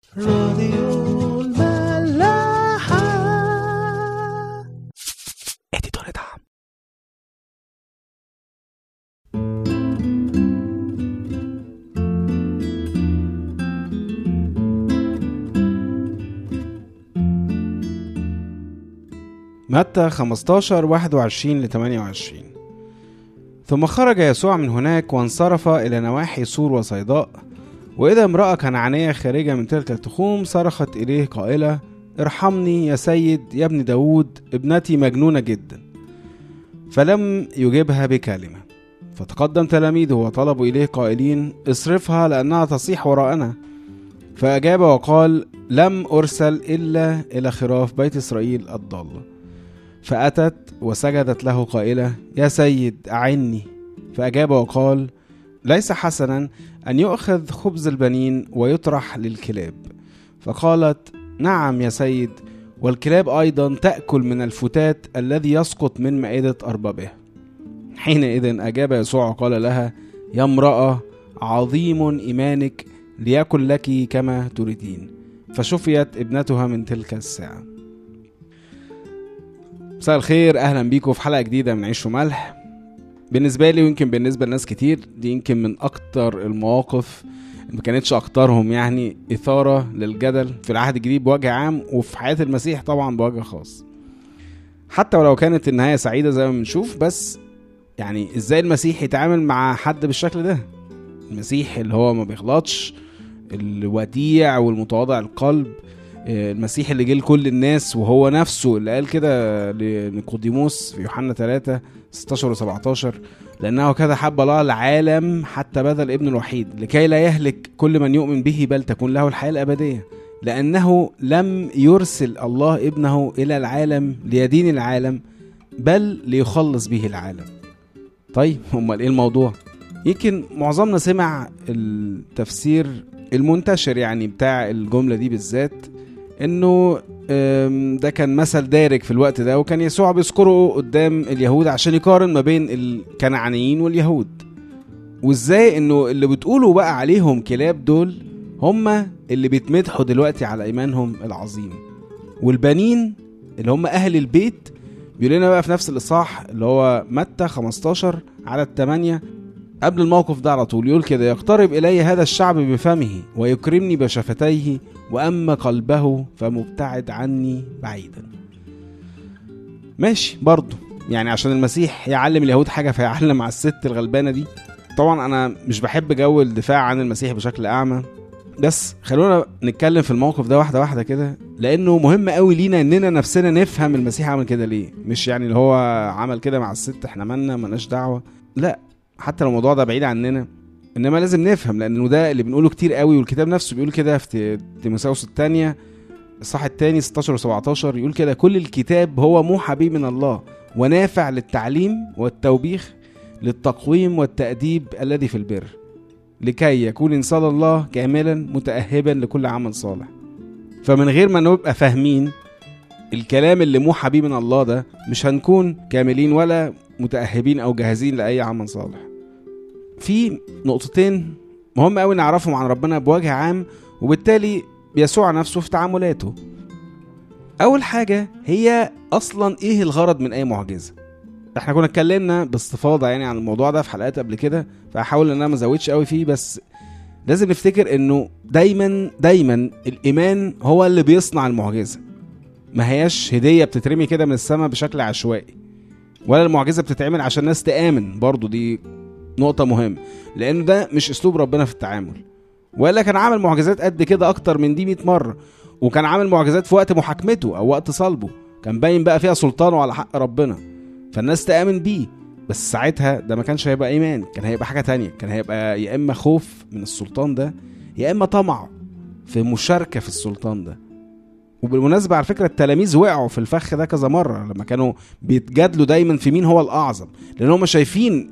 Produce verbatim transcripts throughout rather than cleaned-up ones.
راديو الملاحة. اديتور دعم. متى خمستاشر واحد وعشرين لثمانية وعشرين. ثم خرج يسوع من هناك وانصرف إلى نواحي سور وصيداء، وإذا امرأة كنعانية خارجة من تلك التخوم صرخت إليه قائلة: ارحمني يا سيد يا ابن داود، ابنتي مجنونة جدا. فلم يجبها بكلمة. فتقدم تلاميذه وطلبوا إليه قائلين: اصرفها لأنها تصيح وراءنا. فأجاب وقال: لم أرسل إلا إلى خراف بيت إسرائيل الضالة. فأتت وسجدت له قائلة: يا سيد أعني. فأجاب وقال: ليس حسنا أن يؤخذ خبز البنين ويطرح للكلاب. فقالت: نعم يا سيد، والكلاب أيضا تأكل من الفتات الذي يسقط من مائدة أربابها. حينئذ أجاب يسوع وقال لها: يا امرأة، عظيم إيمانك، ليكن لك كما تريدين. فشفيت ابنتها من تلك الساعة. مساء الخير، أهلا بيكم في حلقة جديدة من عيش وملح. بالنسبة لي ويمكن بالنسبة لناس كتير دي يمكن من أكتر المواقف ما كانتش أكترهم يعني إثارة للجدل في العهد الجديد بوجه عام، وفي حياة المسيح طبعا بوجه خاص. حتى ولو كانت النهاية سعيدة زي ما بنشوف، بس يعني إزاي المسيح يتعامل مع حد بالشكل ده؟ المسيح اللي هو ما بيغلطش، الوديع والمتواضع القلب، المسيح اللي جه لكل الناس وهو نفسه اللي قال كده لنيقوديموس في يوحنا ثلاثة ستاشر وسبعتاشر: لأنه كذا حب الله العالم حتى بذل ابن الوحيد لكي لا يهلك كل من يؤمن به بل تكون له الحياة الأبدية، لأنه لم يرسل الله ابنه إلى العالم ليدين العالم بل ليخلص به العالم. طيب امال ايه الموضوع؟ يمكن معظمنا سمع التفسير المنتشر يعني بتاع الجملة دي بالذات، انه ده كان مثل دارج في الوقت ده، وكان يسوع بيذكره قدام اليهود عشان يقارن ما بين الكنعانيين واليهود، وازاي انه اللي بتقولوا بقى عليهم كلاب دول هم اللي بيتمدحوا دلوقتي على ايمانهم العظيم، والبنين اللي هم اهل البيت بيقول لنا بقى في نفس الاصحاح اللي هو متى خمستاشر على الثمانية قبل الموقف ده على طول يقول كده: يقترب إلي هذا الشعب بفمه ويكرمني بشفتيه، وأما قلبه فمبتعد عني بعيدا. ماشي برضو يعني عشان المسيح يعلم اليهود حاجة فيعلم على الست الغلبانة دي. طبعا أنا مش بحب جو الدفاع عن المسيح بشكل أعمى، بس خلونا نتكلم في الموقف ده واحدة واحدة كده، لأنه مهم قوي لينا إننا نفسنا نفهم المسيح عمل كده ليه. مش يعني اللي هو عمل كده مع الست احنا مالنا مالناش دعوة، لا، حتى لو الموضوع ده بعيد عننا، انما لازم نفهم، لانه ده اللي بنقوله كتير قوي، والكتاب نفسه بيقول كده في تيموثاوس الثانيه الصح الثاني ستاشر وسبعتاشر يقول كده: كل الكتاب هو موحى به من الله ونافع للتعليم والتوبيخ للتقويم والتأديب الذي في البر، لكي يكون إنسان الله كاملا متأهبا لكل عمل صالح. فمن غير ما نبقى فاهمين الكلام اللي موحى به من الله ده مش هنكون كاملين ولا متأهبين أو جاهزين لأي عمل صالح. في نقطتين مهم قوي نعرفهم عن ربنا بوجه عام، وبالتالي بيسوع نفسه في تعاملاته. أول حاجة هي أصلا إيه الغرض من أي معجزة؟ احنا كنا اتكلمنا باستفاضة يعني عن الموضوع ده في حلقات قبل كده، فأحاول أن أنا ما زودش قوي فيه، بس لازم نفتكر أنه دايما دايما الإيمان هو اللي بيصنع المعجزة، ما هياش هدية بتترمي كده من السماء بشكل عشوائي، ولا المعجزة بتتعمل عشان الناس تآمن. برضو دي نقطة مهمة، لأنه ده مش أسلوب ربنا في التعامل. ولا كان عامل معجزات قد كده أكتر من دي مئة مرة، وكان عامل معجزات في وقت محاكمته أو وقت صلبه كان باين بقى فيها سلطانه على حق ربنا فالناس تآمن بيه، بس ساعتها ده ما كانش هيبقى إيمان، كان هيبقى حاجة تانية، كان هيبقى يا إما خوف من السلطان ده يا إما طمع في مشاركة في السلطان ده. وبالمناسبة على فكرة التلاميذ وقعوا في الفخ ده كذا مرة لما كانوا بيتجادلوا دايما في مين هو الأعظم، لأنهم شايفين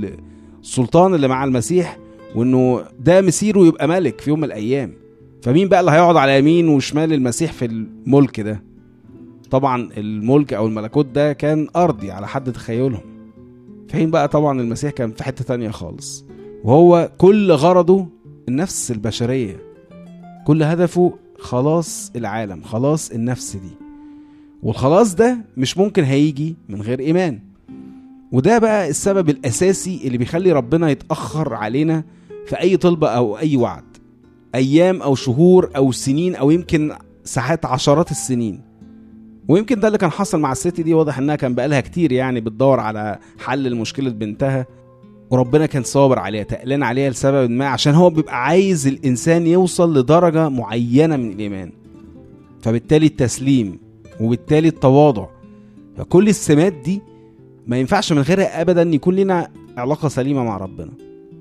السلطان اللي مع المسيح وأنه ده مسيره يبقى ملك في يوم من الأيام، فمين بقى اللي هيقعد على يمين وشمال المسيح في الملك ده؟ طبعا الملك أو الملكوت ده كان أرضي على حد تخيلهم، فين بقى طبعا المسيح كان في حتة تانية خالص، وهو كل غرضه النفس البشرية، كل هدفه خلاص العالم، خلاص النفس دي. والخلاص ده مش ممكن هيجي من غير إيمان. وده بقى السبب الأساسي اللي بيخلي ربنا يتأخر علينا في أي طلبة أو أي وعد، أيام أو شهور أو سنين أو يمكن ساعات عشرات السنين. ويمكن ده اللي كان حصل مع الست دي. واضح انها كان بقالها كتير يعني بتدور على حل لمشكلة بنتها، وربنا كان صابر عليها، تقلان عليها لسبب ما، عشان هو بيبقى عايز الإنسان يوصل لدرجة معينة من الإيمان، فبالتالي التسليم وبالتالي التواضع. فكل السمات دي ما ينفعش من غيرها أبدا يكون لنا علاقة سليمة مع ربنا،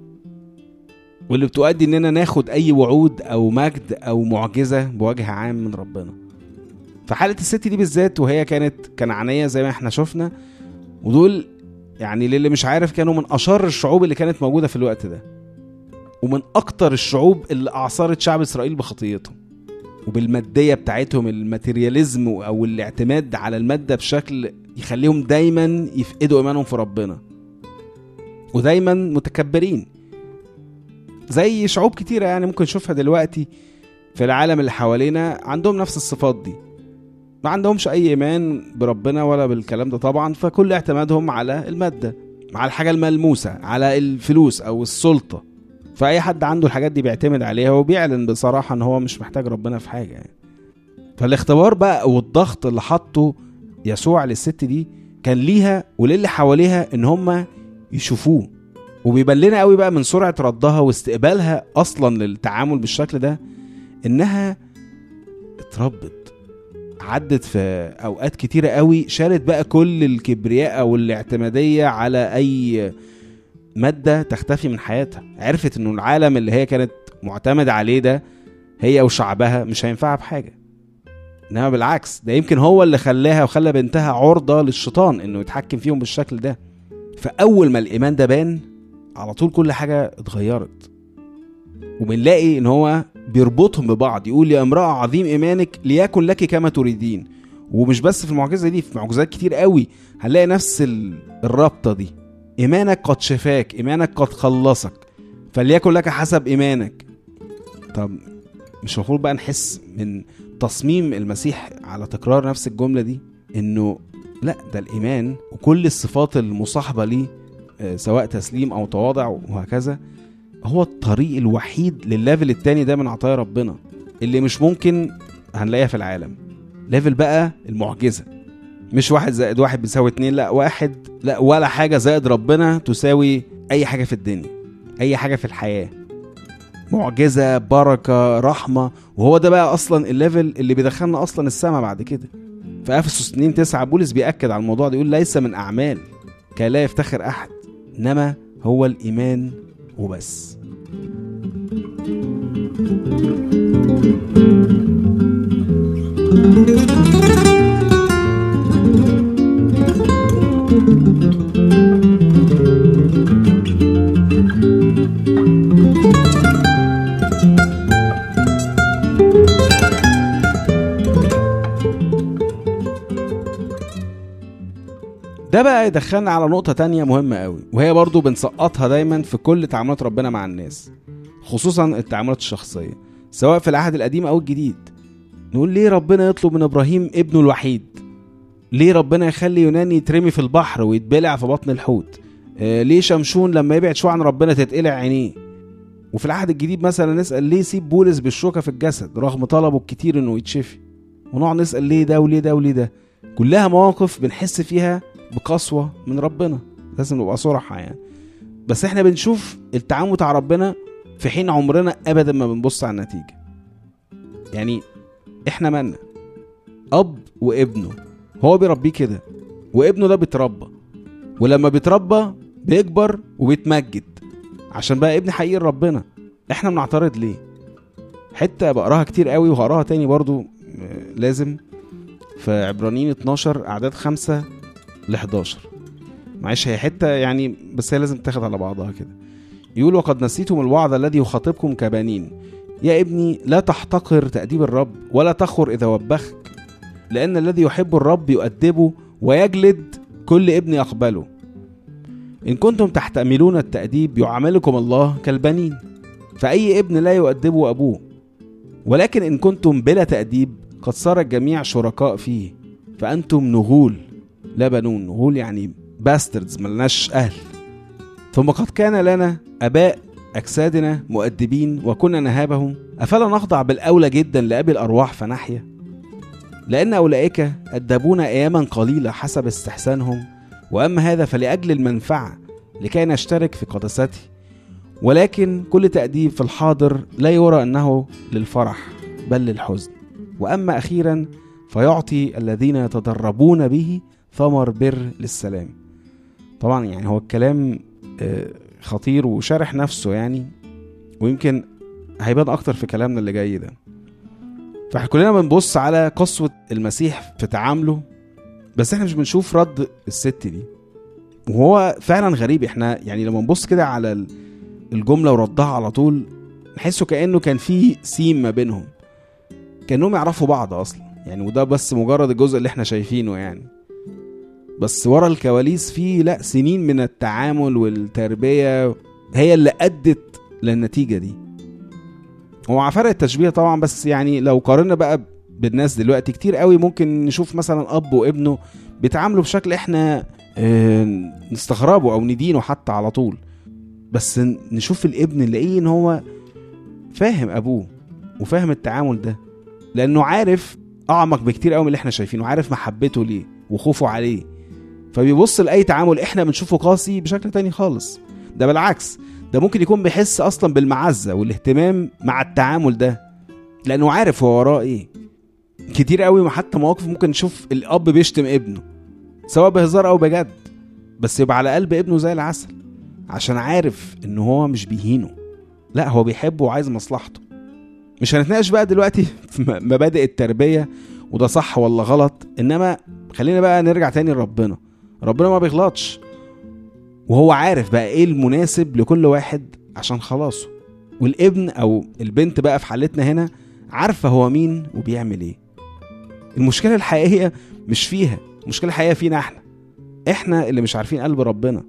واللي بتؤدي اننا ناخد أي وعود أو مجد أو معجزة بوجه عام من ربنا. فحالة الست دي بالذات، وهي كانت كنعانية زي ما احنا شفنا، ودول يعني للي مش عارف كانوا من أشر الشعوب اللي كانت موجودة في الوقت ده، ومن أكتر الشعوب اللي أعصرت شعب إسرائيل بخطيتهم وبالمادية بتاعتهم، الماتيرياليزم أو الاعتماد على المادة بشكل يخليهم دايما يفقدوا إيمانهم في ربنا، ودايما متكبرين زي شعوب كتيرة يعني ممكن نشوفها دلوقتي في العالم اللي حوالينا. عندهم نفس الصفات دي، ما عندهمش أي إيمان بربنا ولا بالكلام ده طبعا، فكل اعتمادهم على المادة، على الحاجة الملموسة، على الفلوس أو السلطة. فأي حد عنده الحاجات دي بيعتمد عليها وبيعلن بصراحة أنه هو مش محتاج ربنا في حاجة يعني. فالاختبار بقى والضغط اللي حطه يسوع للست دي كان ليها وللي حواليها ان هم يشوفوه. وبيبان لنا قوي بقى من سرعة ردها واستقبالها اصلا للتعامل بالشكل ده انها اتربت، عدت في اوقات كتيرة قوي، شالت بقى كل الكبرياء او الاعتمادية على اي مادة تختفي من حياتها. عرفت انه العالم اللي هي كانت معتمد عليه ده هي وشعبها مش هينفعها بحاجة، انما بالعكس ده يمكن هو اللي خلاها وخلى بنتها عرضة للشيطان انه يتحكم فيهم بالشكل ده. فاول ما الايمان ده بان على طول كل حاجة اتغيرت، وبنلاقي ان هو بيربطهم ببعض، يقول يا امرأة عظيم ايمانك ليكن لك كما تريدين. ومش بس في المعجزة دي، في معجزات كتير قوي هنلاقي نفس الرابطة دي. ايمانك قد شفاك، ايمانك قد خلصك، فليكن لك حسب ايمانك. طب مش المفروض بقى نحس من تصميم المسيح على تكرار نفس الجملة دي انه لا، ده الايمان وكل الصفات المصاحبة ليه سواء تسليم او تواضع وهكذا هو الطريق الوحيد للليفل التاني ده من عطايا ربنا اللي مش ممكن هنلاقيها في العالم. ليفل بقى المعجزة، مش واحد زائد واحد بيساوي اتنين، لا واحد، لا ولا حاجة زائد ربنا تساوي اي حاجة في الدنيا، اي حاجة في الحياة. معجزة، بركة، رحمة. وهو ده بقى اصلا الليفل اللي بيدخلنا اصلا السماء بعد كده. في افسس اتنين تسعة بولس بيأكد على الموضوع ده، يقول ليس من اعمال كي لا يفتخر احد، انما هو الايمان وبس. ده بقى يدخلنا على نقطة تانية مهمة قوي، وهي برضو بنسقطها دايما في كل تعاملات ربنا مع الناس، خصوصا التعاملات الشخصية سواء في العهد القديم او الجديد. نقول ليه ربنا يطلب من ابراهيم ابنه الوحيد؟ ليه ربنا يخلي يونان يترمي في البحر ويتبلع في بطن الحوت؟ آه ليه شمشون لما يبعد شوية عن ربنا تتقلع عينيه؟ وفي العهد الجديد مثلا نسأل ليه سيب بولس بالشوكة في الجسد رغم طلبه الكتير انه يتشفي؟ ونقعد نسأل ليه ده وليه ده وليه ده. كلها مواقف بنحس فيها بقسوة من ربنا، لازم نبقى صراحة يعني. بس احنا بنشوف التعامل مع ربنا في حين عمرنا ابدا ما بنبص على النتيجة. يعني احنا مالنا؟ اب وابنه، هو بيربيه كده، وابنه ده بيتربى، ولما بيتربى بيكبر وبيتمجد عشان بقى ابن حقيقي ربنا. احنا بنعترض ليه؟ حتى بقراها كتير قوي وهقراها تاني برضو لازم، في عبرانيين اتناشر اعداد خمسة لحداشر. معيش هي حتة يعني بس هي لازم تاخد على بعضها كده. يقول وقد نسيتم الوعظ الذي يخاطبكم كبنين، يا ابني لا تحتقر تأديب الرب ولا تخر إذا وبخك، لأن الذي يحب الرب يؤدبه ويجلد كل ابن يقبله. إن كنتم تحتملون التأديب يعاملكم الله كالبنين، فأي ابن لا يؤدبه أبوه، ولكن إن كنتم بلا تأديب قد صار الجميع شركاء فيه، فأنتم نغول لا بنون. نغول يعني باستردز، ملناش أهل. ثم قد كان لنا أباء أجسادنا مؤدبين وكنا نهابهم، أفلا نخضع بالأولى جدا لأبي الأرواح فنحيا؟ لأن أولئك أدبونا أياما قليلة حسب استحسانهم، وأما هذا فلأجل المنفعة لكي نشترك في قدسته. ولكن كل تأديب في الحاضر لا يرى أنه للفرح بل للحزن، وأما أخيرا فيعطي الذين يتدربون به ثمر بر للسلام. طبعا يعني هو الكلام خطير وشارح نفسه يعني، ويمكن هيبان أكتر في كلامنا اللي جاي ده. فاحنا كلنا بنبص على قسوة المسيح في تعامله، بس احنا مش بنشوف رد الست دي. وهو فعلا غريب. احنا يعني لما نبص كده على الجملة وردها على طول نحسه كأنه كان في سيم ما بينهم، كأنهم يعرفوا بعض أصلا يعني، وده بس مجرد الجزء اللي احنا شايفينه يعني. بس ورا الكواليس فيه لا سنين من التعامل والتربية هي اللي أدت للنتيجة دي. هو مع فرق التشبيه طبعا، بس يعني لو قارنا بقى بالناس دلوقتي كتير قوي ممكن نشوف مثلا أب وابنه بيتعاملوا بشكل احنا اه نستغربه أو ندينه حتى على طول، بس نشوف الابن نلاقيه ان هو فاهم أبوه وفاهم التعامل ده، لأنه عارف أعمق بكتير قوي من اللي احنا شايفينه، عارف محبته ليه وخوفه عليه، فبيبص لأي تعامل احنا بنشوفه قاسي بشكل تاني خالص. ده بالعكس، ده ممكن يكون بيحس أصلا بالمعزة والاهتمام مع التعامل ده، لأنه عارف هو وراه ايه. كتير قوي حتى مواقف ممكن نشوف الأب بيشتم ابنه سواء بهزار أو بجد، بس يبقى على قلب ابنه زي العسل، عشان عارف انه هو مش بيهينه، لا هو بيحبه وعايز مصلحته. مش هنتناقش بقى دلوقتي في مبادئ التربية وده صح ولا غلط، انما خلينا بقى نرجع تاني لربنا. ربنا ما بيغلطش، وهو عارف بقى ايه المناسب لكل واحد عشان خلاصه. والابن او البنت بقى في حالتنا هنا عارفة هو مين وبيعمل ايه. المشكلة الحقيقية مش فيها، المشكلة الحقيقية فينا احنا احنا اللي مش عارفين قلب ربنا،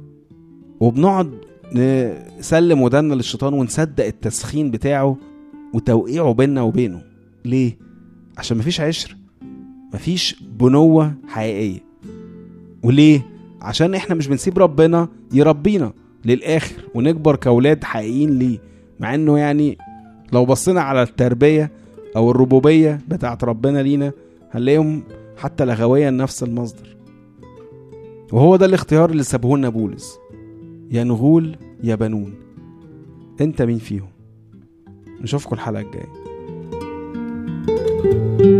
وبنقعد نسلم ودنا للشيطان ونصدق التسخين بتاعه وتوقيعه بيننا وبينه. ليه؟ عشان مفيش عشرة، مفيش بنوة حقيقية. وليه؟ عشان احنا مش بنسيب ربنا يربينا للآخر ونكبر كأولاد حقيقيين ليه، مع انه يعني لو بصينا على التربية او الربوبية بتاعت ربنا لينا هنلاقيهم حتى لغويا نفس المصدر. وهو ده الاختيار اللي سابه لنا بولس، يا نغول يا بنون، انت مين فيهم؟ نشوفكم الحلقة الجاية.